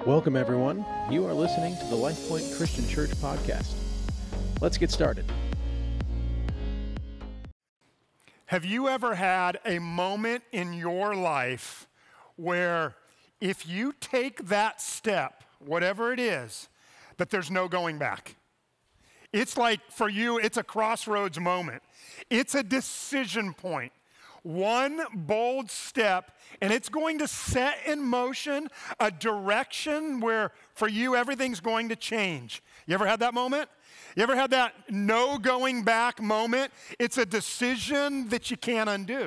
Welcome, everyone. You are listening to the LifePoint Christian Church podcast. Let's get started. Have you ever had a moment in your life where if you take that step, whatever it is, that there's no going back? It's like, for you, it's a crossroads moment. It's a decision point. One bold step, and it's going to set in motion a direction where, for you, everything's going to change. You ever had that moment? You ever had that no going back moment? It's a decision that you can't undo.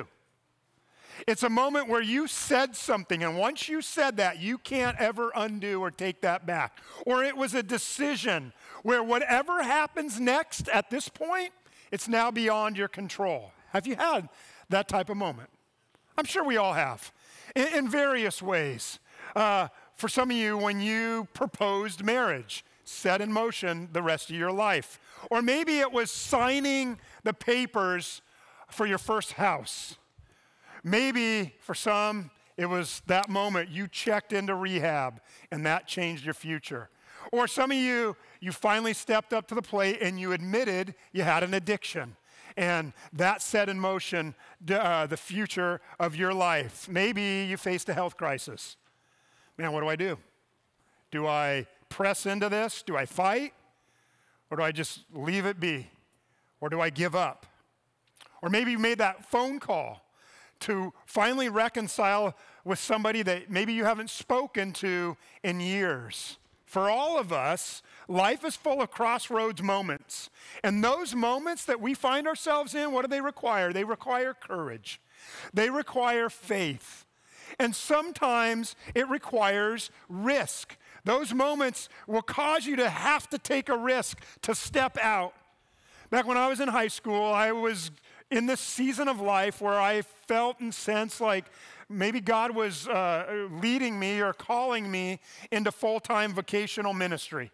It's a moment where you said something, and once you said that, you can't ever undo or take that back. Or it was a decision where whatever happens next at this point, it's now beyond your control. Have you had that type of moment? I'm sure we all have, in various ways. For some of you, when you proposed marriage, set in motion the rest of your life. Or maybe it was signing the papers for your first house. Maybe for some, it was that moment you checked into rehab and that changed your future. Or some of you, you finally stepped up to the plate and you admitted you had an addiction. And that set in motion the future of your life. Maybe you faced a health crisis. Man, what do? Do I press into this? Do I fight? Or do I just leave it be? Or do I give up? Or maybe you made that phone call to finally reconcile with somebody that maybe you haven't spoken to in years. For all of us, life is full of crossroads moments. And those moments that we find ourselves in, what do they require? They require courage. They require faith. And sometimes it requires risk. Those moments will cause you to have to take a risk to step out. Back when I was in high school, I was in this season of life where I felt and sensed like maybe God was leading me or calling me into full-time vocational ministry.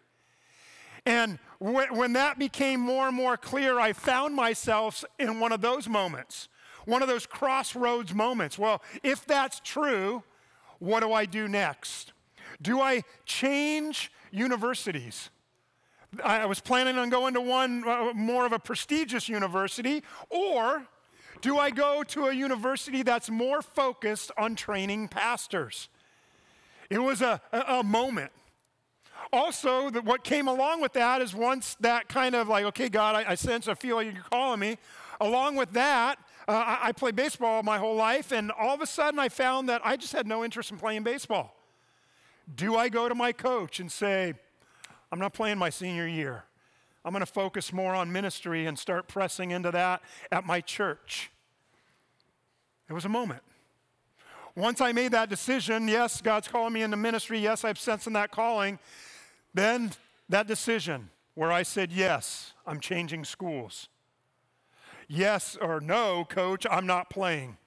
And when that became more and more clear, I found myself in one of those moments, one of those crossroads moments. Well, if that's true, what do I do next? Do I change universities? I was planning on going to one more of a prestigious university, or do I go to a university that's more focused on training pastors? It was a moment. Also, what came along with that is once that kind of like, okay, God, I sense, I feel like you're calling me. Along with that, I played baseball my whole life, and all of a sudden I found that I just had no interest in playing baseball. Do I go to my coach and say, I'm not playing my senior year. I'm going to focus more on ministry and start pressing into that at my church? It was a moment. Once I made that decision, yes, God's calling me into ministry. Yes, I'm sensing that calling. Then that decision where I said, yes, I'm changing schools. Yes or no, coach, I'm not playing.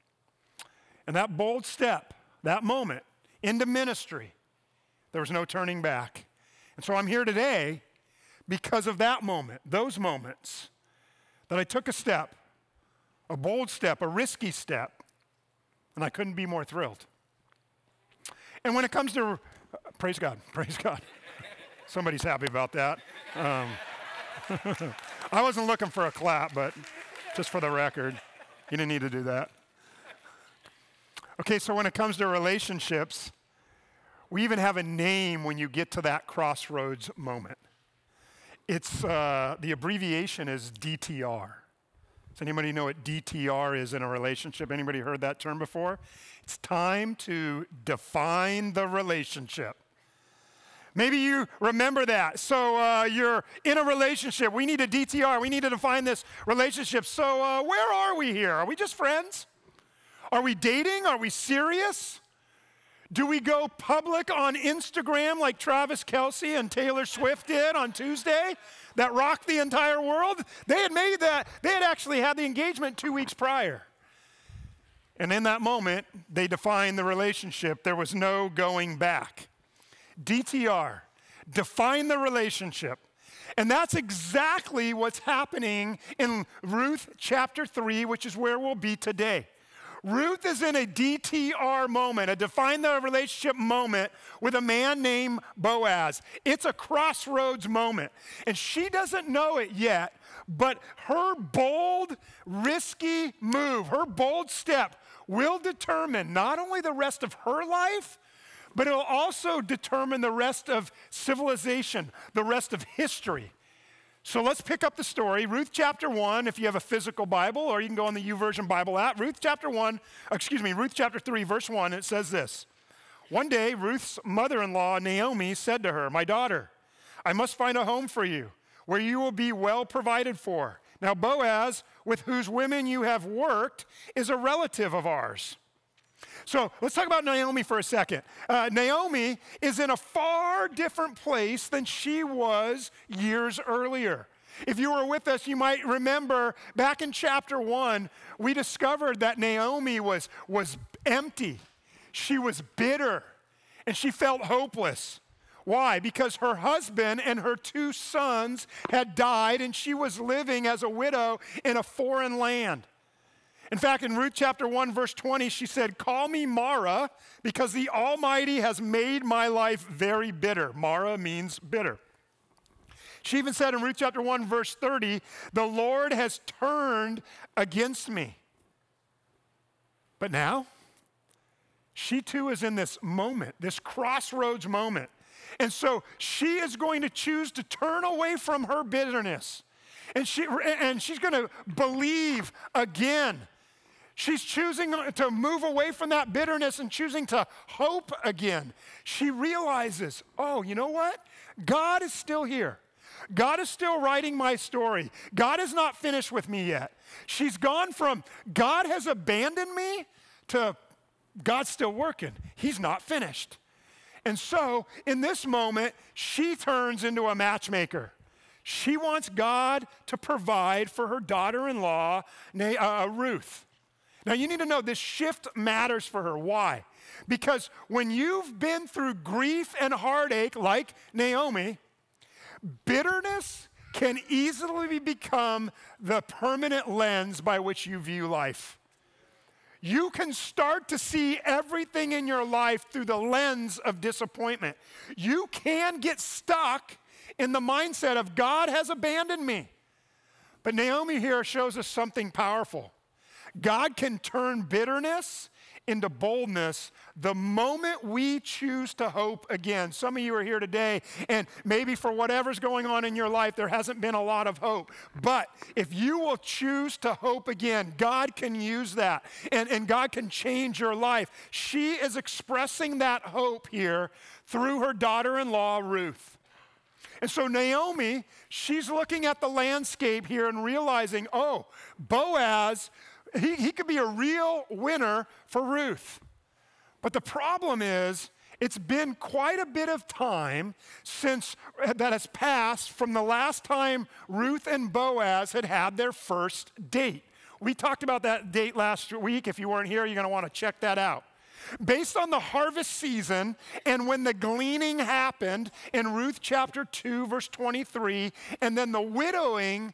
And that bold step, that moment into ministry, there was no turning back. And so I'm here today because of that moment, those moments, that I took a step, a bold step, a risky step, and I couldn't be more thrilled. And when it comes to, praise God. Somebody's happy about that. I wasn't looking for a clap, but just for the record, you didn't need to do that. Okay, so when it comes to relationships, we even have a name when you get to that crossroads moment. It's, the abbreviation is DTR. Does anybody know what DTR is in a relationship? Anybody heard that term before? It's time to define the relationship. Maybe you remember that. So you're in a relationship. We need a DTR. We need to define this relationship. So where are we here? Are we just friends? Are we dating? Are we serious? Do we go public on Instagram like Travis Kelce and Taylor Swift did on Tuesday? That rocked the entire world? They had made that. They had actually had the engagement 2 weeks prior. And in that moment, they defined the relationship. There was no going back. DTR, define the relationship. And that's exactly what's happening in Ruth chapter 3, which is where we'll be today. Ruth is in a DTR moment, a define the relationship moment with a man named Boaz. It's a crossroads moment. And she doesn't know it yet, but her bold, risky move, her bold step will determine not only the rest of her life, but it'll also determine the rest of civilization, the rest of history. So let's pick up the story. Ruth chapter 1, if you have a physical Bible, or you can go on the YouVersion Bible app. Ruth chapter 3, verse 1, it says this. One day, Ruth's mother-in-law, Naomi, said to her, "My daughter, I must find a home for you, where you will be well provided for. Now Boaz, with whose women you have worked, is a relative of ours." So let's talk about Naomi for a second. Naomi is in a far different place than she was years earlier. If you were with us, you might remember back in chapter 1, we discovered that Naomi was empty. She was bitter, and she felt hopeless. Why? Because her husband and her 2 sons had died, and she was living as a widow in a foreign land. In fact, in Ruth chapter 1, verse 20, she said, "Call me Mara, because the Almighty has made my life very bitter." Mara means bitter. She even said in Ruth chapter 1, verse 30, "The Lord has turned against me." But now, she too is in this moment, this crossroads moment. And so she is going to choose to turn away from her bitterness. And she's going to believe again. She's choosing to move away from that bitterness and choosing to hope again. She realizes, oh, you know what? God is still here. God is still writing my story. God is not finished with me yet. She's gone from God has abandoned me to God's still working. He's not finished. And so in this moment, she turns into a matchmaker. She wants God to provide for her daughter-in-law, Ruth. Now, you need to know this shift matters for her. Why? Because when you've been through grief and heartache like Naomi, bitterness can easily become the permanent lens by which you view life. You can start to see everything in your life through the lens of disappointment. You can get stuck in the mindset of God has abandoned me. But Naomi here shows us something powerful. God can turn bitterness into boldness the moment we choose to hope again. Some of you are here today, and maybe for whatever's going on in your life, there hasn't been a lot of hope. But if you will choose to hope again, God can use that, and God can change your life. She is expressing that hope here through her daughter-in-law, Ruth. And so Naomi, she's looking at the landscape here and realizing, oh, Boaz, he could be a real winner for Ruth. But the problem is, it's been quite a bit of time since that has passed from the last time Ruth and Boaz had their first date. We talked about that date last week. If you weren't here, you're going to want to check that out. Based on the harvest season and when the gleaning happened in Ruth chapter 2, verse 23, and then the winnowing,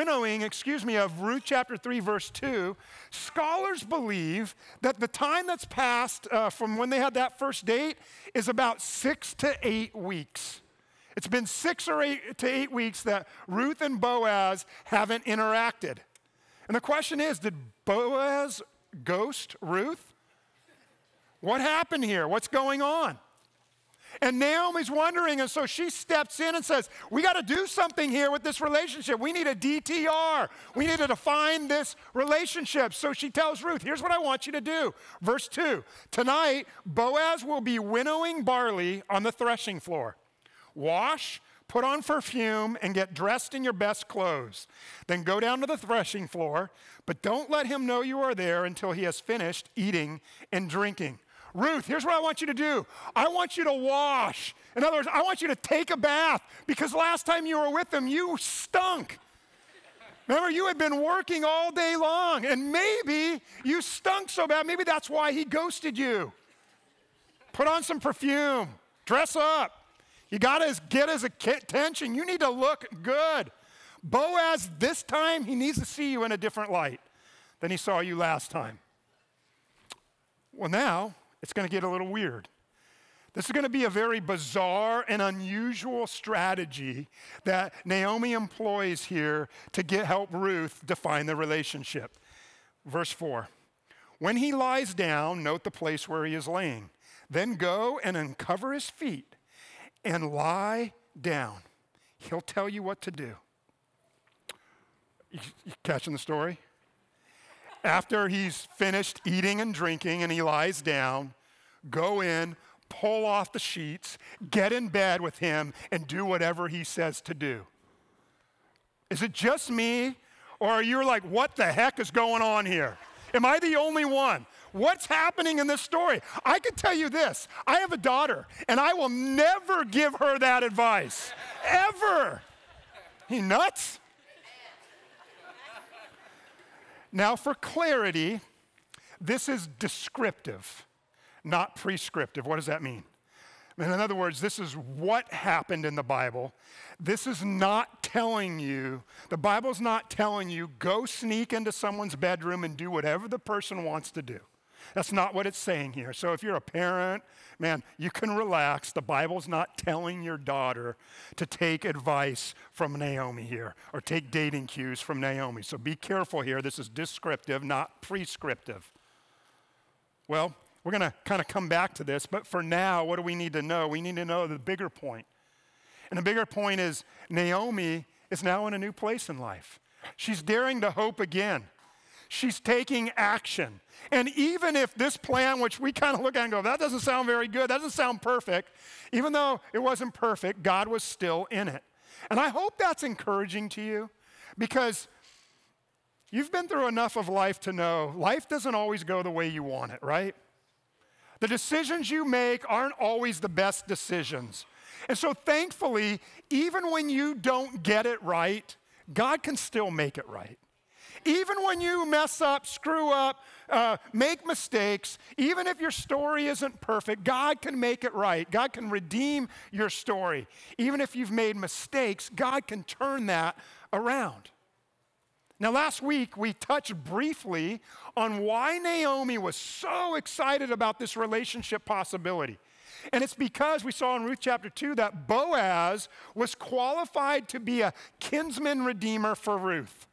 of Ruth chapter 3, verse 2, scholars believe that the time that's passed from when they had that first date is about 6 to 8 weeks. It's been 6 or 8 to 8 weeks that Ruth and Boaz haven't interacted. And the question is, did Boaz ghost Ruth? What happened here? What's going on? And Naomi's wondering, and so she steps in and says, we got to do something here with this relationship. We need a DTR. We need to define this relationship. So she tells Ruth, here's what I want you to do. Verse 2, tonight Boaz will be winnowing barley on the threshing floor. Wash, put on perfume, and get dressed in your best clothes. Then go down to the threshing floor, but don't let him know you are there until he has finished eating and drinking. Ruth, here's what I want you to do. I want you to wash. In other words, I want you to take a bath, because last time you were with him, you stunk. Remember, you had been working all day long, and maybe you stunk so bad, maybe that's why he ghosted you. Put on some perfume. Dress up. You got to get his attention. You need to look good. Boaz, this time, he needs to see you in a different light than he saw you last time. Well, now it's going to get a little weird. This is going to be a very bizarre and unusual strategy that Naomi employs here to help Ruth define the relationship. Verse 4, when he lies down, note the place where he is laying. Then go and uncover his feet and lie down. He'll tell you what to do. You catching the story? After he's finished eating and drinking and he lies down, go in, pull off the sheets, get in bed with him, and do whatever he says to do. Is it just me, or are you like, what the heck is going on here? Am I the only one? What's happening in this story? I can tell you this. I have a daughter, and I will never give her that advice, ever. You nuts? Now, for clarity, this is descriptive, not prescriptive. What does that mean? In other words, this is what happened in the Bible. This is not telling you, the Bible's not telling you, go sneak into someone's bedroom and do whatever the person wants to do. That's not what it's saying here. So if you're a parent, man, you can relax. The Bible's not telling your daughter to take advice from Naomi here or take dating cues from Naomi. So be careful here. This is descriptive, not prescriptive. Well, we're going to kind of come back to this, but for now, what do we need to know? We need to know the bigger point. And the bigger point is Naomi is now in a new place in life. She's daring to hope again. She's taking action. And even if this plan, which we kind of look at and go, that doesn't sound very good, that doesn't sound perfect, even though it wasn't perfect, God was still in it. And I hope that's encouraging to you, because you've been through enough of life to know life doesn't always go the way you want it, right? The decisions you make aren't always the best decisions. And so thankfully, even when you don't get it right, God can still make it right. Even when you mess up, screw up, make mistakes, even if your story isn't perfect, God can make it right. God can redeem your story. Even if you've made mistakes, God can turn that around. Now, last week, we touched briefly on why Naomi was so excited about this relationship possibility. And it's because we saw in Ruth chapter 2 that Boaz was qualified to be a kinsman redeemer for Ruth.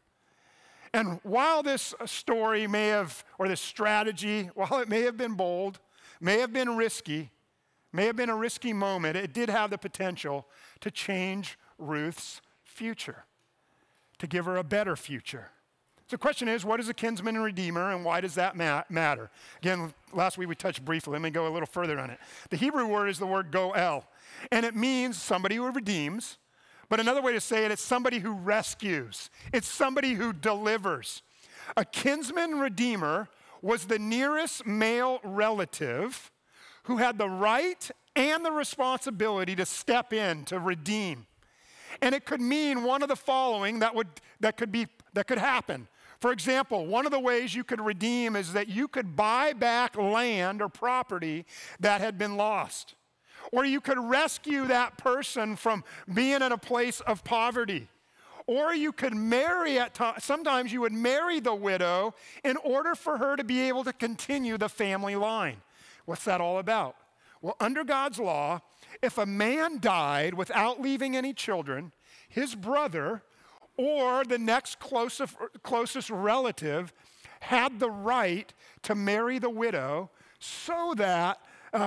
And while this story may have, or this strategy, while it may have been bold, may have been risky, may have been a risky moment, it did have the potential to change Ruth's future, to give her a better future. So the question is, what is a kinsman and redeemer, and why does that matter? Again, last week we touched briefly. Let me go a little further on it. The Hebrew word is the word goel, and it means somebody who redeems. But another way to say it, it's somebody who rescues. It's somebody who delivers. A kinsman redeemer was the nearest male relative who had the right and the responsibility to step in to redeem. And it could mean one of the following that could happen. For example, one of the ways you could redeem is that you could buy back land or property that had been lost. Or you could rescue that person from being in a place of poverty. Or you could marry sometimes you would marry the widow in order for her to be able to continue the family line. What's that all about? Well, under God's law, if a man died without leaving any children, his brother or the next closest relative had the right to marry the widow so that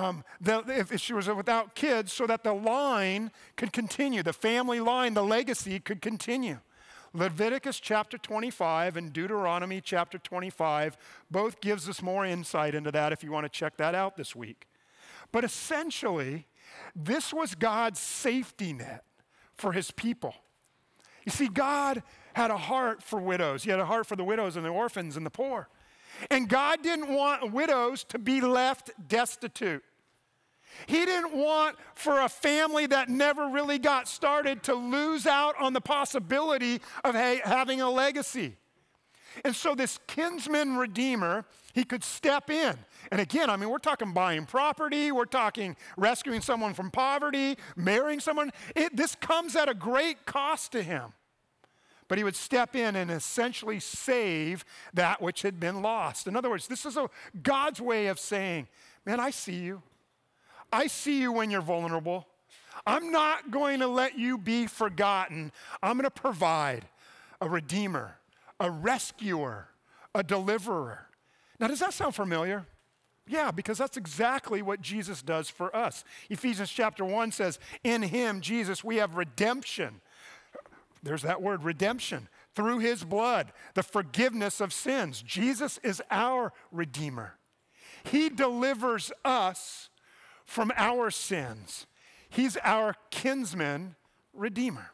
if she was without kids, so that the line could continue, the family line, the legacy could continue. Leviticus chapter 25 and Deuteronomy chapter 25 both gives us more insight into that if you want to check that out this week. But essentially, this was God's safety net for his people. You see, God had a heart for widows. He had a heart for the widows and the orphans and the poor. And God didn't want widows to be left destitute. He didn't want for a family that never really got started to lose out on the possibility of having a legacy. And so this kinsman redeemer, he could step in. And again, I mean, we're talking buying property, we're talking rescuing someone from poverty, marrying someone. This comes at a great cost to him. but he would step in and essentially save that which had been lost. In other words, this is God's way of saying, man, I see you. I see you when you're vulnerable. I'm not going to let you be forgotten. I'm going to provide a redeemer, a rescuer, a deliverer. Now, does that sound familiar? Yeah, because that's exactly what Jesus does for us. Ephesians chapter 1 says, in him, Jesus, we have redemption. There's that word, redemption. Through his blood, the forgiveness of sins. Jesus is our redeemer. He delivers us from our sins. He's our kinsman redeemer.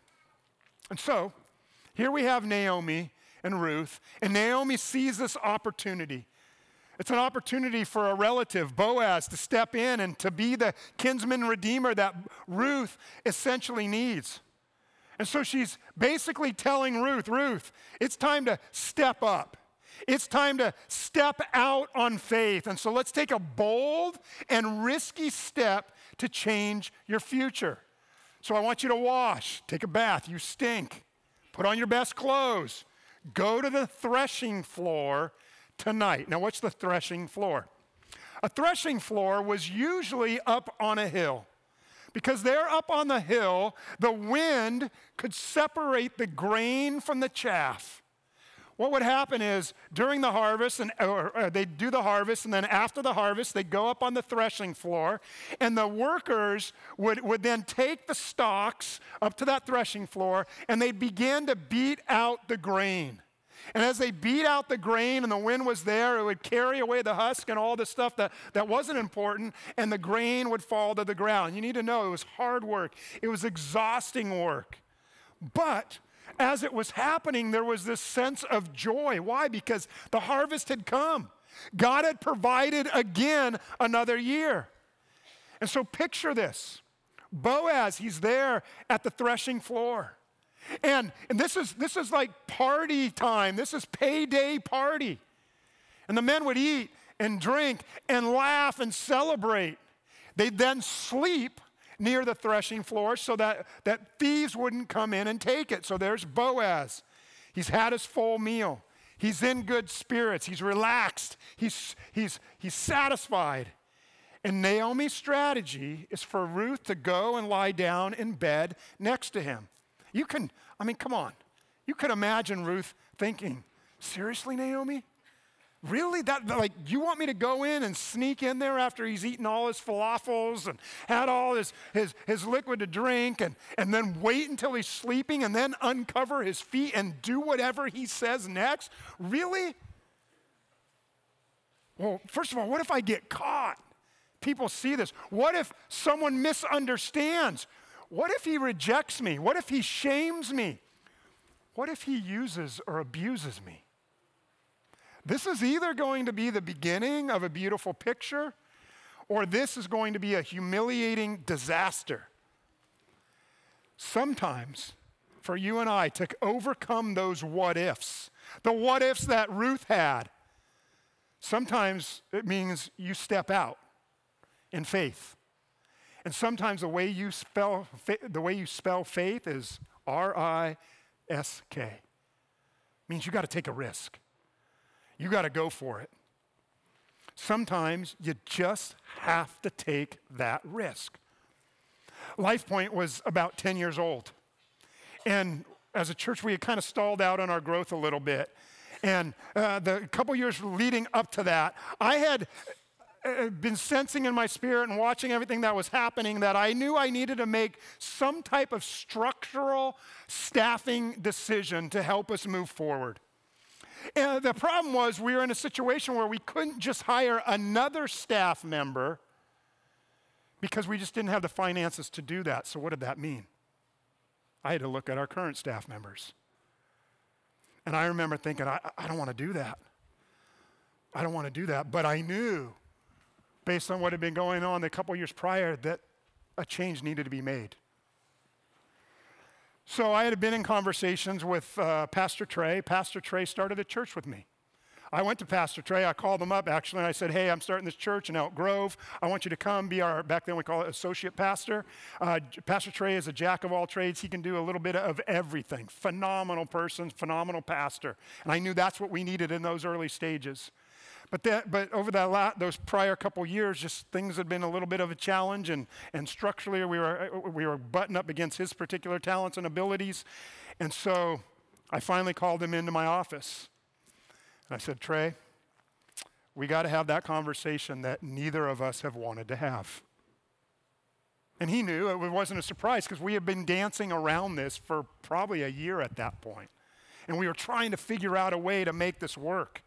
And so, here we have Naomi and Ruth, and Naomi sees this opportunity. It's an opportunity for a relative, Boaz, to step in and to be the kinsman redeemer that Ruth essentially needs. And so she's basically telling Ruth, it's time to step up. It's time to step out on faith. And so let's take a bold and risky step to change your future. So I want you to wash, take a bath, you stink. Put on your best clothes. Go to the threshing floor tonight. Now, what's the threshing floor? A threshing floor was usually up on a hill. Because they're up on the hill, the wind could separate the grain from the chaff. What would happen is during the harvest, they'd do the harvest, and then after the harvest, they'd go up on the threshing floor, and the workers would then take the stalks up to that threshing floor, and they'd begin to beat out the grain. And as they beat out the grain and the wind was there, it would carry away the husk and all the stuff that wasn't important, and the grain would fall to the ground. You need to know it was hard work. It was exhausting work. But as it was happening, there was this sense of joy. Why? Because the harvest had come. God had provided again another year. And so picture this. Boaz, he's there at the threshing floor. And this is like party time. This is payday party. And the men would eat and drink and laugh and celebrate. They'd then sleep near the threshing floor so that thieves wouldn't come in and take it. So there's Boaz. He's had his full meal. He's in good spirits. He's relaxed. He's satisfied. And Naomi's strategy is for Ruth to go and lie down in bed next to him. Come on. You could imagine Ruth thinking, seriously, Naomi? Really? You want me to go in and sneak in there after he's eaten all his falafels and had all his liquid to drink and then wait until he's sleeping and then uncover his feet and do whatever he says next? Really? Well, first of all, what if I get caught? People see this. What if someone misunderstands? What if he rejects me? What if he shames me? What if he uses or abuses me? This is either going to be the beginning of a beautiful picture, or this is going to be a humiliating disaster. Sometimes, for you and I to overcome those what ifs, the what ifs that Ruth had, sometimes it means you step out in faith. And sometimes the way you spell faith is R-I-S-K. Means you got to take a risk. You got to go for it. Sometimes you just have to take that risk. LifePoint was about 10 years old. And as a church, we had kind of stalled out on our growth a little bit. And the couple years leading up to that, I had been sensing in my spirit and watching everything that was happening that I knew I needed to make some type of structural staffing decision to help us move forward. And the problem was we were in a situation where we couldn't just hire another staff member because we just didn't have the finances to do that. So what did that mean? I had to look at our current staff members. And I remember thinking, I don't want to do that. I don't want to do that. But I knew, based on what had been going on the couple years prior, that a change needed to be made. So I had been in conversations with Pastor Trey. Pastor Trey started a church with me. I went to Pastor Trey. I called him up, actually, and I said, hey, I'm starting this church in Elk Grove. I want you to come be our, back then we call it associate pastor. Pastor Trey is a jack of all trades. He can do a little bit of everything. Phenomenal person, phenomenal pastor. And I knew that's what we needed in those early stages. But over those prior couple years, just things had been a little bit of a challenge, and structurally we were butting up against his particular talents and abilities. And so I finally called him into my office. And I said, Trey, we got to have that conversation that neither of us have wanted to have. And he knew. It wasn't a surprise because we had been dancing around this for probably a year at that point. And we were trying to figure out a way to make this work.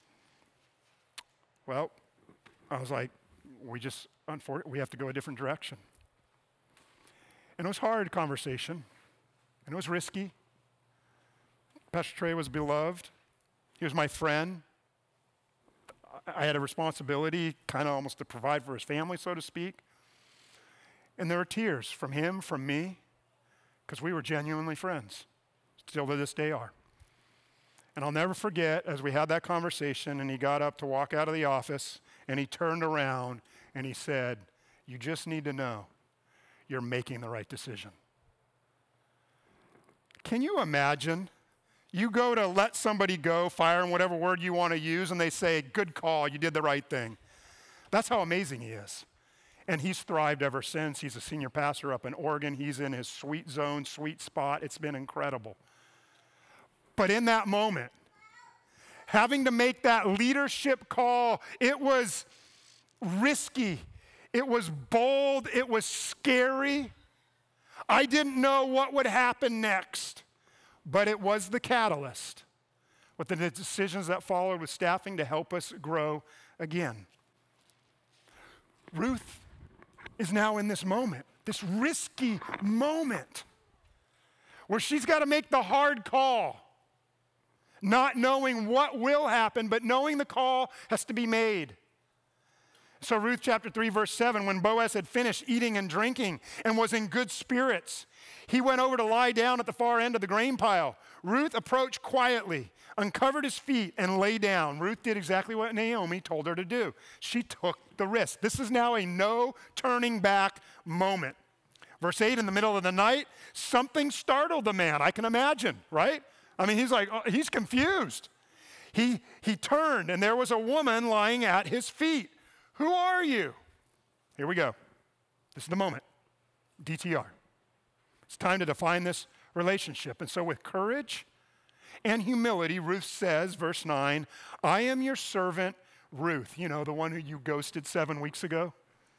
Well, I was like, we have to go a different direction. And it was a hard conversation, and it was risky. Pastor Trey was beloved. He was my friend. I had a responsibility, kind of almost to provide for his family, so to speak. And there were tears from him, from me, because we were genuinely friends. Still to this day are. And I'll never forget, as we had that conversation, and he got up to walk out of the office, and he turned around, and he said, you just need to know you're making the right decision. Can you imagine? You go to let somebody go, fire them, whatever word you want to use, and they say, good call, you did the right thing. That's how amazing he is. And he's thrived ever since. He's a senior pastor up in Oregon. He's in his sweet zone, sweet spot. It's been incredible. But in that moment, having to make that leadership call, it was risky. It was bold. It was scary. I didn't know what would happen next. But it was the catalyst with the decisions that followed with staffing to help us grow again. Ruth is now in this moment, this risky moment, where she's got to make the hard call, not knowing what will happen, but knowing the call has to be made. So Ruth chapter 3, verse 7, when Boaz had finished eating and drinking and was in good spirits, he went over to lie down at the far end of the grain pile. Ruth approached quietly, uncovered his feet, and lay down. Ruth did exactly what Naomi told her to do. She took the risk. This is now a no turning back moment. Verse 8, in the middle of the night, something startled the man. I can imagine, right? I mean, he's confused. He turned, and there was a woman lying at his feet. Who are you? Here we go. This is the moment. DTR. It's time to define this relationship. And so with courage and humility, Ruth says, verse 9, I am your servant, Ruth. You know, the one who you ghosted 7 weeks ago.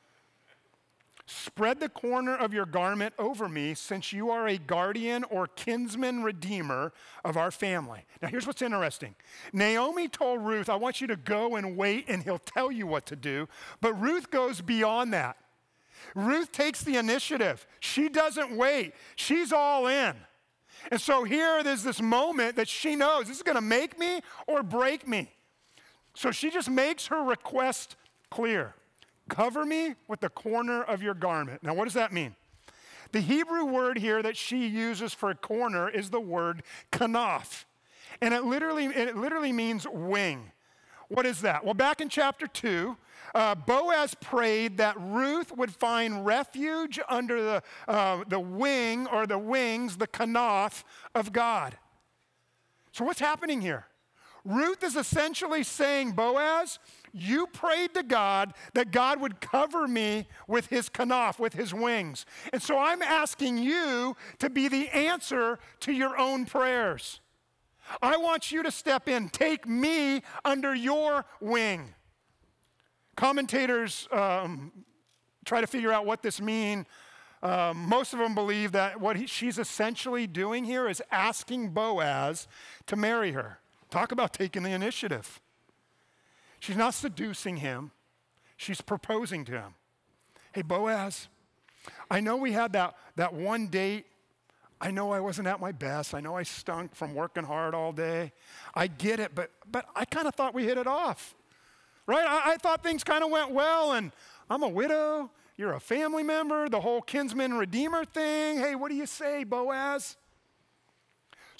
Spread the corner of your garment over me, since you are a guardian or kinsman redeemer of our family. Now, here's what's interesting. Naomi told Ruth, I want you to go and wait, and he'll tell you what to do. But Ruth goes beyond that. Ruth takes the initiative. She doesn't wait. She's all in. And so here there's this moment that she knows this is going to make me or break me. So she just makes her request clear. Cover me with the corner of your garment. Now, what does that mean? The Hebrew word here that she uses for corner is the word kanaf. And it literally means wing. What is that? Well, back in chapter 2, Boaz prayed that Ruth would find refuge under the wing or the wings, the kanaf of God. So what's happening here? Ruth is essentially saying, Boaz, you prayed to God that God would cover me with his kanaf, with his wings. And so I'm asking you to be the answer to your own prayers. I want you to step in. Take me under your wing. Commentators try to figure out what this means. Most of them believe that what she's essentially doing here is asking Boaz to marry her. Talk about taking the initiative. She's not seducing him. She's proposing to him. Hey, Boaz, I know we had that one date. I know I wasn't at my best. I know I stunk from working hard all day. I get it, but I kind of thought we hit it off, right? I thought things kind of went well, and I'm a widow. You're a family member, the whole kinsman redeemer thing. Hey, what do you say, Boaz?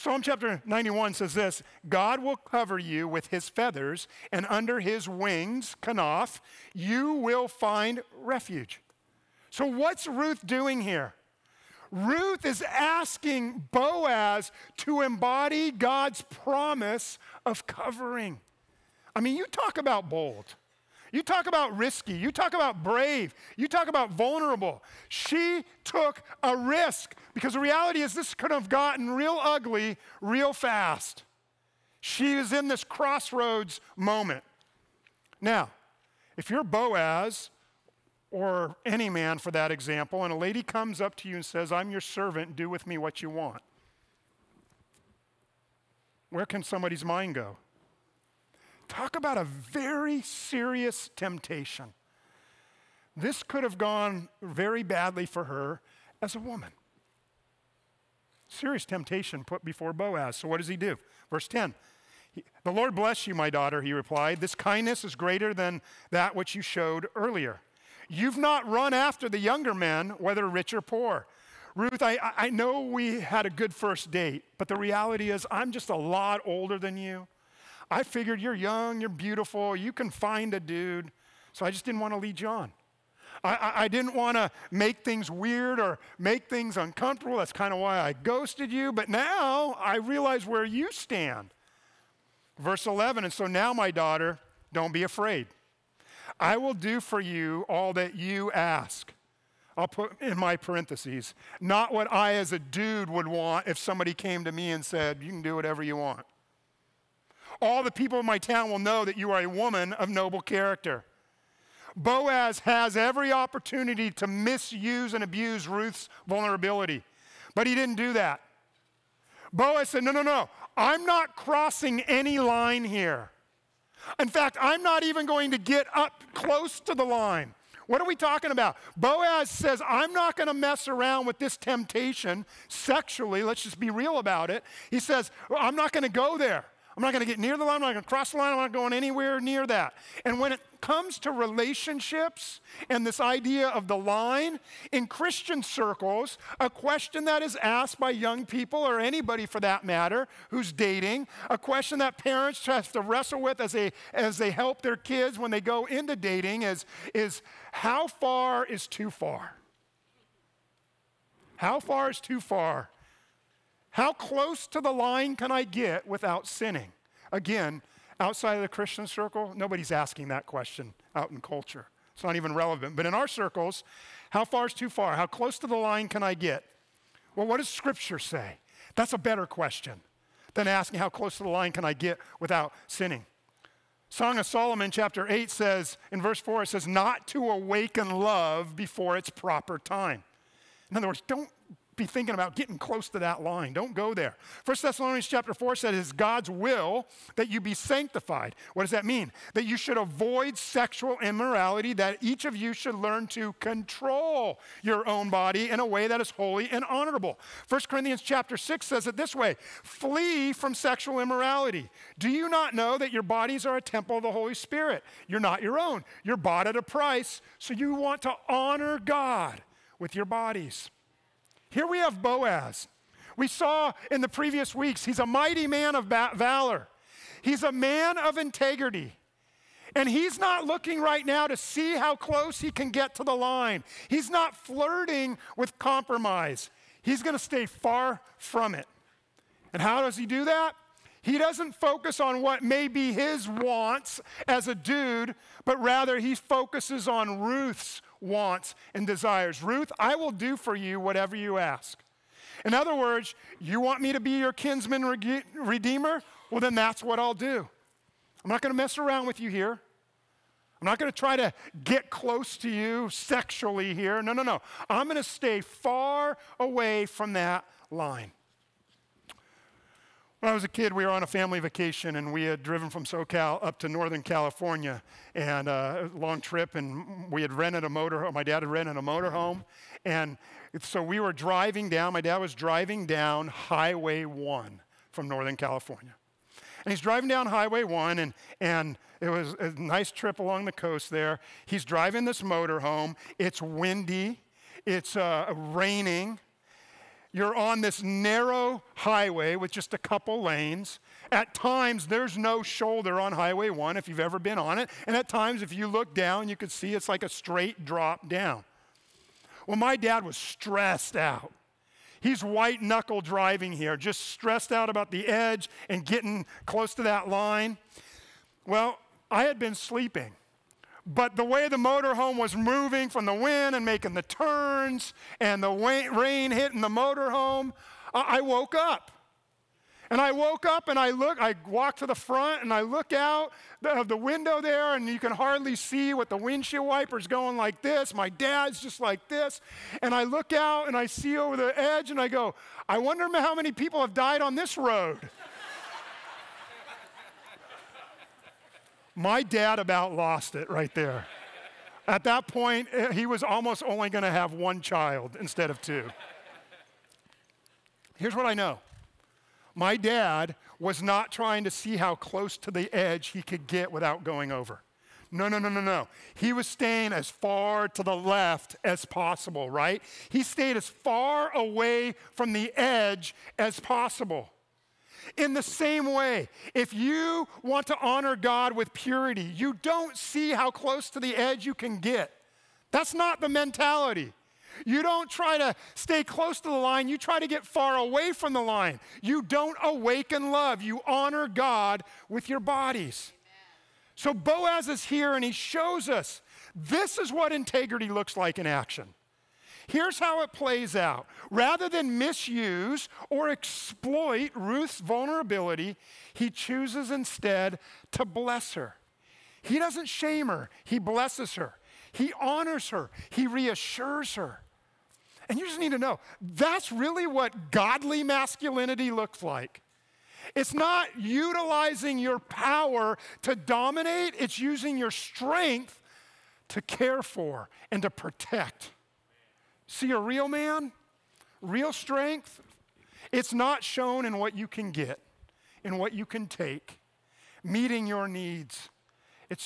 Psalm chapter 91 says this, God will cover you with his feathers, and under his wings, kanaf, you will find refuge. So what's Ruth doing here? Ruth is asking Boaz to embody God's promise of covering. I mean, you talk about bold. You talk about risky. You talk about brave. You talk about vulnerable. She took a risk because the reality is this could have gotten real ugly real fast. She is in this crossroads moment. Now, if you're Boaz, or any man for that example, and a lady comes up to you and says, I'm your servant, do with me what you want. Where can somebody's mind go? Talk about a very serious temptation. This could have gone very badly for her as a woman. Serious temptation put before Boaz. So what does he do? Verse 10. The Lord bless you, my daughter, he replied. This kindness is greater than that which you showed earlier. You've not run after the younger men, whether rich or poor. Ruth, I know we had a good first date, but the reality is I'm just a lot older than you. I figured you're young, you're beautiful, you can find a dude, so I just didn't want to lead you on. I didn't want to make things weird or make things uncomfortable. That's kind of why I ghosted you, but now I realize where you stand. Verse 11, and so now, my daughter, don't be afraid. I will do for you all that you ask. I'll put in my parentheses, not what I as a dude would want if somebody came to me and said, you can do whatever you want. All the people of my town will know that you are a woman of noble character. Boaz has every opportunity to misuse and abuse Ruth's vulnerability, but he didn't do that. Boaz said, no, I'm not crossing any line here. In fact, I'm not even going to get up close to the line. What are we talking about? Boaz says, I'm not going to mess around with this temptation sexually. Let's just be real about it. He says, I'm not going to go there. I'm not going to get near the line. I'm not going to cross the line. I'm not going anywhere near that. And when it comes to relationships and this idea of the line, in Christian circles, a question that is asked by young people or anybody for that matter who's dating, a question that parents have to wrestle with as they help their kids when they go into dating is how far is too far? How far is too far? How close to the line can I get without sinning? Again, outside of the Christian circle, nobody's asking that question out in culture. It's not even relevant. But in our circles, how far is too far? How close to the line can I get? Well, what does Scripture say? That's a better question than asking how close to the line can I get without sinning. Song of Solomon chapter 8 says, in verse 4, it says, not to awaken love before its proper time. In other words, don't be thinking about getting close to that line. Don't go there. 1 Thessalonians chapter 4 says it's God's will that you be sanctified. What does that mean? That you should avoid sexual immorality, that each of you should learn to control your own body in a way that is holy and honorable. 1 Corinthians chapter 6 says it this way, flee from sexual immorality. Do you not know that your bodies are a temple of the Holy Spirit? You're not your own. You're bought at a price, so you want to honor God with your bodies. Here we have Boaz. We saw in the previous weeks, he's a mighty man of valor. He's a man of integrity. And he's not looking right now to see how close he can get to the line. He's not flirting with compromise. He's going to stay far from it. And how does he do that? He doesn't focus on what may be his wants as a dude, but rather he focuses on Ruth's wants and desires. Ruth, I will do for you whatever you ask. In other words, you want me to be your kinsman redeemer? Well, then that's what I'll do. I'm not going to mess around with you here. I'm not going to try to get close to you sexually here. No. I'm going to stay far away from that line. When I was a kid, we were on a family vacation, and we had driven from SoCal up to Northern California, and a long trip, and we had rented a motorhome. My dad had rented a motorhome, and so we were driving down. My dad was driving down Highway 1 from Northern California. And he's driving down Highway 1, and it was a nice trip along the coast there. He's driving this motorhome. It's windy. It's raining. You're on this narrow highway with just a couple lanes. At times, there's no shoulder on Highway 1 if you've ever been on it. And at times, if you look down, you can see it's like a straight drop down. Well, my dad was stressed out. He's white knuckle driving here, just stressed out about the edge and getting close to that line. Well, I had been sleeping. But the way the motorhome was moving from the wind and making the turns and the rain hitting the motorhome, I woke up. And I woke up and I walked to the front and I look out of the window there and you can hardly see with the windshield wipers going like this. My dad's just like this. And I look out and I see over the edge and I go, I wonder how many people have died on this road. My dad about lost it right there. At that point, he was almost only going to have one child instead of two. Here's what I know. My dad was not trying to see how close to the edge he could get without going over. No. He was staying as far to the left as possible, right? He stayed as far away from the edge as possible. In the same way, if you want to honor God with purity, you don't see how close to the edge you can get. That's not the mentality. You don't try to stay close to the line. You try to get far away from the line. You don't awaken love. You honor God with your bodies. Amen. So Boaz is here and he shows us this is what integrity looks like in action. Here's how it plays out. Rather than misuse or exploit Ruth's vulnerability, he chooses instead to bless her. He doesn't shame her. He blesses her. He honors her. He reassures her. And you just need to know, that's really what godly masculinity looks like. It's not utilizing your power to dominate. It's using your strength to care for and to protect. See a real man, real strength, it's not shown in what you can get, in what you can take, meeting your needs. It's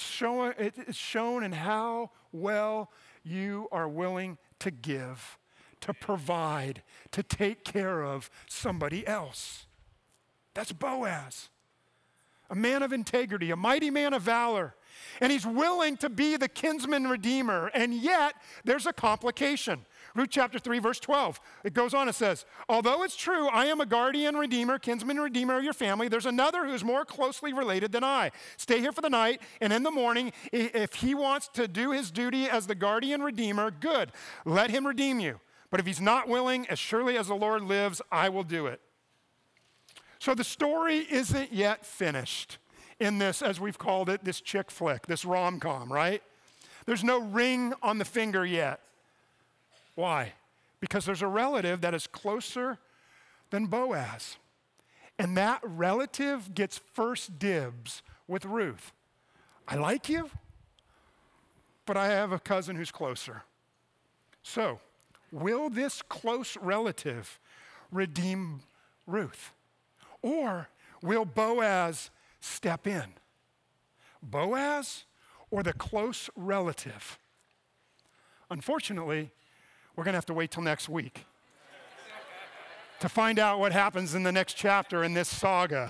shown in how well you are willing to give, to provide, to take care of somebody else. That's Boaz, a man of integrity, a mighty man of valor. And he's willing to be the kinsman redeemer, and yet there's a complication. Ruth chapter 3, verse 12. It goes on, it says, although it's true, I am a guardian redeemer, kinsman redeemer of your family, there's another who is more closely related than I. Stay here for the night, and in the morning, if he wants to do his duty as the guardian redeemer, good, let him redeem you. But if he's not willing, as surely as the Lord lives, I will do it. So the story isn't yet finished in this, as we've called it, this chick flick, this rom-com, right? There's no ring on the finger yet. Why? Because there's a relative that is closer than Boaz. And that relative gets first dibs with Ruth. I like you, but I have a cousin who's closer. So, will this close relative redeem Ruth? Or will Boaz step in? Boaz or the close relative? Unfortunately, we're going to have to wait till next week to find out what happens in the next chapter in this saga,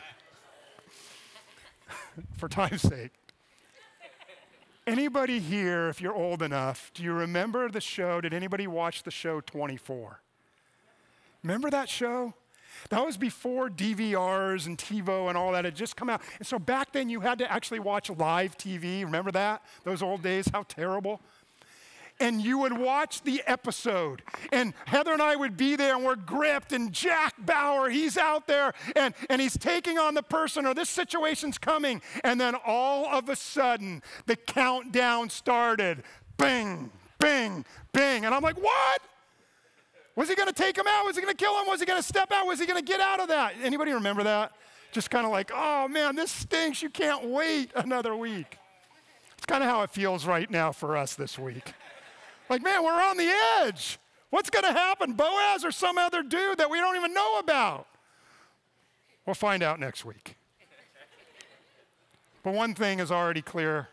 for time's sake. Anybody here, if you're old enough, do you remember the show? Did anybody watch the show 24? Remember that show? That was before DVRs and TiVo and all that had just come out. And so back then you had to actually watch live TV. Remember that? Those old days, how terrible. And you would watch the episode, and Heather and I would be there, and we're gripped, and Jack Bauer, he's out there, and he's taking on the person, or this situation's coming, and then all of a sudden, the countdown started. Bing, bing, bing, and I'm like, what? Was he going to take him out? Was he going to kill him? Was he going to step out? Was he going to get out of that? Anybody remember that? Just kind of like, oh man, this stinks. You can't wait another week. It's kind of how it feels right now for us this week. Like, man, we're on the edge. What's going to happen? Boaz or some other dude that we don't even know about? We'll find out next week. But one thing is already clear.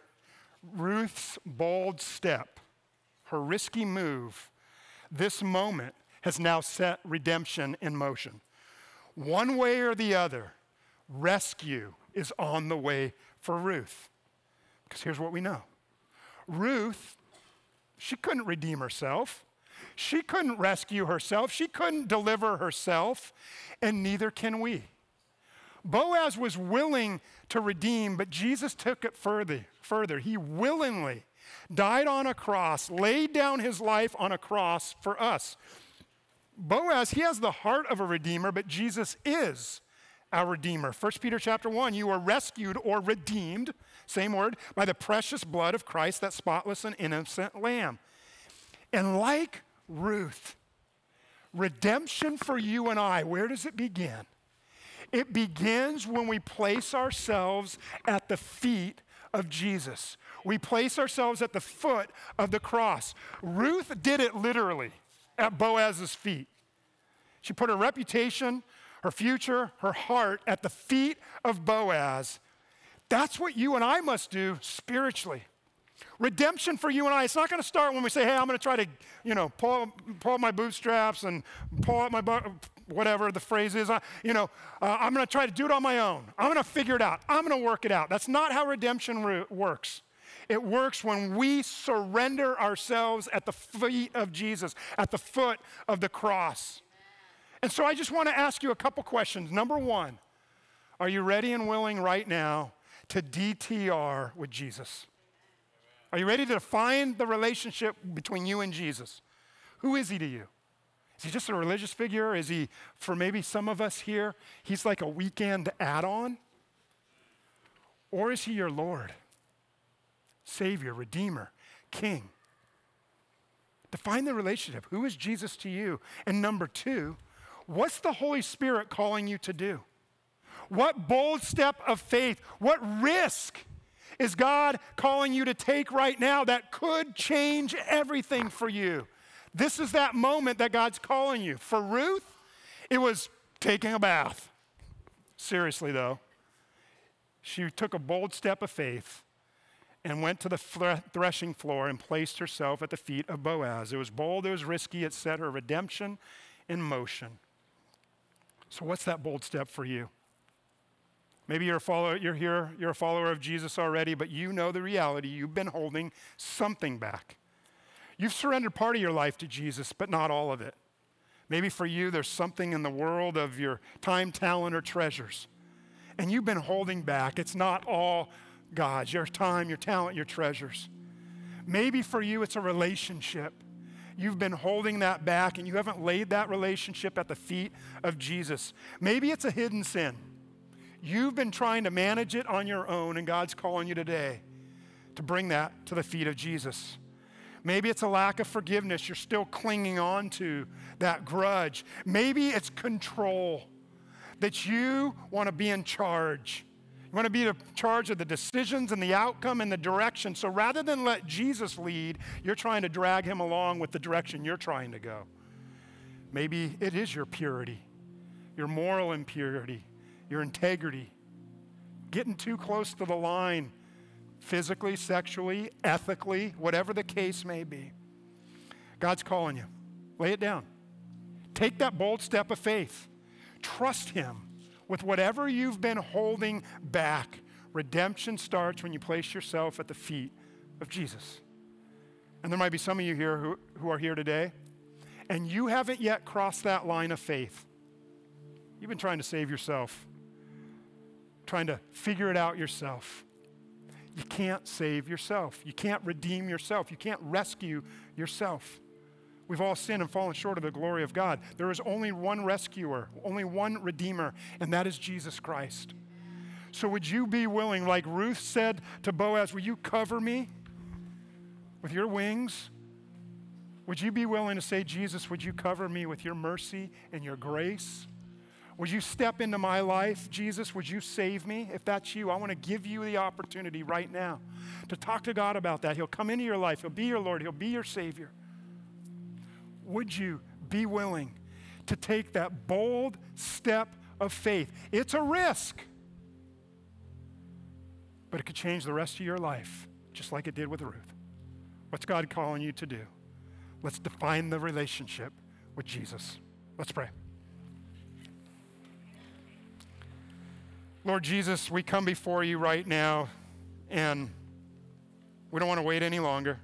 Ruth's bold step, her risky move, this moment has now set redemption in motion. One way or the other, rescue is on the way for Ruth. Because here's what we know. Ruth, she couldn't redeem herself. She couldn't rescue herself. She couldn't deliver herself, and neither can we. Boaz was willing to redeem, but Jesus took it further. He willingly died on a cross, laid down his life on a cross for us. Boaz, he has the heart of a redeemer, but Jesus is our redeemer. 1 Peter chapter 1, you are rescued or redeemed, same word, by the precious blood of Christ, that spotless and innocent lamb. And like Ruth, redemption for you and I, where does it begin? It begins when we place ourselves at the feet of Jesus. We place ourselves at the foot of the cross. Ruth did it literally at Boaz's feet. She put her reputation, her future, her heart at the feet of Boaz. That's what you and I must do spiritually. Redemption for you and I, it's not going to start when we say, hey, I'm going to try to, pull up my bootstraps and pull up my whatever the phrase is. I'm going to try to do it on my own. I'm going to figure it out. I'm going to work it out. That's not how redemption works. It works when we surrender ourselves at the feet of Jesus, at the foot of the cross. And so I just want to ask you a couple questions. Number one, are you ready and willing right now to DTR with Jesus? Are you ready to find the relationship between you and Jesus? Who is he to you? Is he just a religious figure? Is he, for maybe some of us here, he's like a weekend add-on? Or is he your Lord, Savior, Redeemer, King? Define the relationship. Who is Jesus to you? And number two, what's the Holy Spirit calling you to do? What bold step of faith, what risk is God calling you to take right now that could change everything for you? This is that moment that God's calling you. For Ruth, it was taking a bath. Seriously, though. She took a bold step of faith and went to the threshing floor and placed herself at the feet of Boaz. It was bold, it was risky, it set her redemption in motion. So what's that bold step for you? Maybe you're a follower, you're a follower of Jesus already, but you know the reality. You've been holding something back. You've surrendered part of your life to Jesus, but not all of it. Maybe for you, there's something in the world of your time, talent, or treasures, and you've been holding back. It's not all God's, your time, your talent, your treasures. Maybe for you, it's a relationship. You've been holding that back, and you haven't laid that relationship at the feet of Jesus. Maybe it's a hidden sin. You've been trying to manage it on your own, and God's calling you today to bring that to the feet of Jesus. Maybe it's a lack of forgiveness. You're still clinging on to that grudge. Maybe it's control, that you want to be in charge. You want to be in charge of the decisions and the outcome and the direction. So rather than let Jesus lead, you're trying to drag him along with the direction you're trying to go. Maybe it is your purity, your moral impurity, your integrity, getting too close to the line, physically, sexually, ethically, whatever the case may be. God's calling you. Lay it down. Take that bold step of faith. Trust him with whatever you've been holding back. Redemption starts when you place yourself at the feet of Jesus. And there might be some of you here who are here today, and you haven't yet crossed that line of faith. You've been trying to save yourself, trying to figure it out yourself. You can't save yourself. You can't redeem yourself. You can't rescue yourself. We've all sinned and fallen short of the glory of God. There is only one rescuer, only one redeemer, and that is Jesus Christ. So would you be willing, like Ruth said to Boaz, will you cover me with your wings? Would you be willing to say, Jesus, would you cover me with your mercy and your grace? Would you step into my life, Jesus? Would you save me? If that's you, I want to give you the opportunity right now to talk to God about that. He'll come into your life. He'll be your Lord. He'll be your Savior. Would you be willing to take that bold step of faith? It's a risk, but it could change the rest of your life, just like it did with Ruth. What's God calling you to do? Let's define the relationship with Jesus. Let's pray. Lord Jesus, we come before you right now, and we don't want to wait any longer.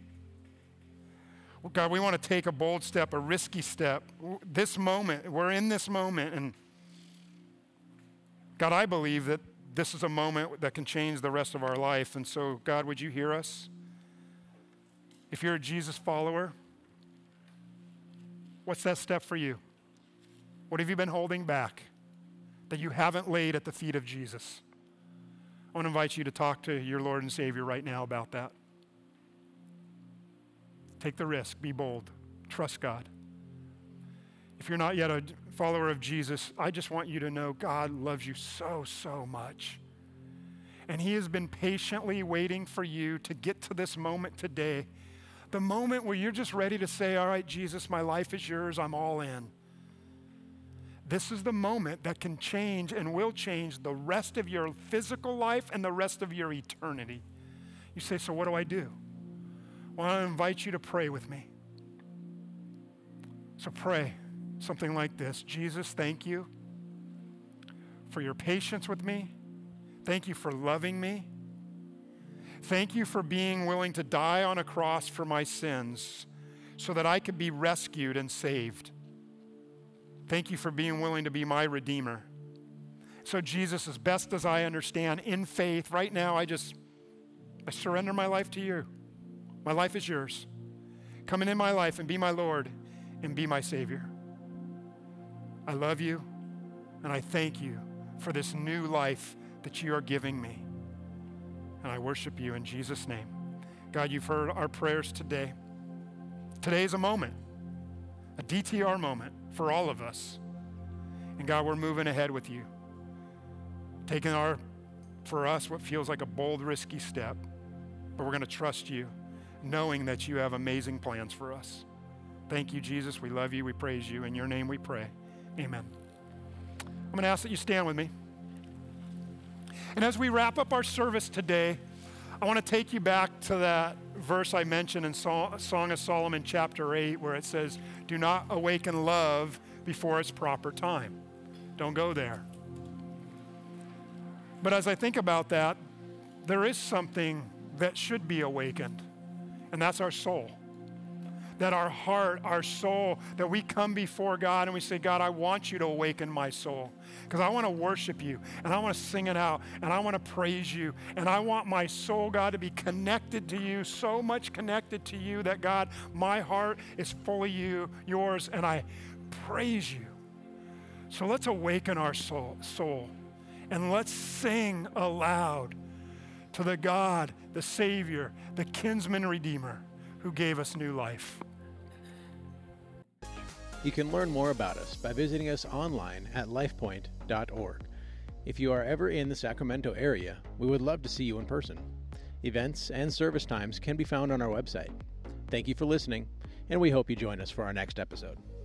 God, we want to take a bold step, a risky step. This moment, we're in this moment, and God, I believe that this is a moment that can change the rest of our life. And so, God, would you hear us? If you're a Jesus follower, what's that step for you? What have you been holding back that you haven't laid at the feet of Jesus? I want to invite you to talk to your Lord and Savior right now about that. Take the risk. Be bold. Trust God. If you're not yet a follower of Jesus, I just want you to know God loves you so, so much. And he has been patiently waiting for you to get to this moment today, the moment where you're just ready to say, all right, Jesus, my life is yours. I'm all in. This is the moment that can change and will change the rest of your physical life and the rest of your eternity. You say, so what do I do? Well, I invite you to pray with me. So pray something like this. Jesus, thank you for your patience with me. Thank you for loving me. Thank you for being willing to die on a cross for my sins so that I could be rescued and saved. Thank you for being willing to be my Redeemer. So Jesus, as best as I understand, in faith, right now, I surrender my life to you. My life is yours. Come into my life and be my Lord and be my Savior. I love you and I thank you for this new life that you are giving me. And I worship you in Jesus' name. God, you've heard our prayers today. Today is a moment, a DTR moment for all of us. And God, we're moving ahead with you. Taking for us, what feels like a bold, risky step. But we're going to trust you, knowing that you have amazing plans for us. Thank you, Jesus. We love you. We praise you. In your name we pray. Amen. I'm going to ask that you stand with me. And as we wrap up our service today, I want to take you back to that verse I mentioned in Song of Solomon chapter 8, where it says, do not awaken love before its proper time. Don't go there. But as I think about that, there is something that should be awakened, and that's our soul. That our heart, our soul, that we come before God and we say, God, I want you to awaken my soul because I want to worship you and I want to sing it out and I want to praise you and I want my soul, God, to be connected to you, so much connected to you that, God, my heart is fully yours, and I praise you. So let's awaken our soul and let's sing aloud to the God, the Savior, the kinsman redeemer who gave us new life. You can learn more about us by visiting us online at lifepoint.org. If you are ever in the Sacramento area, we would love to see you in person. Events and service times can be found on our website. Thank you for listening, and we hope you join us for our next episode.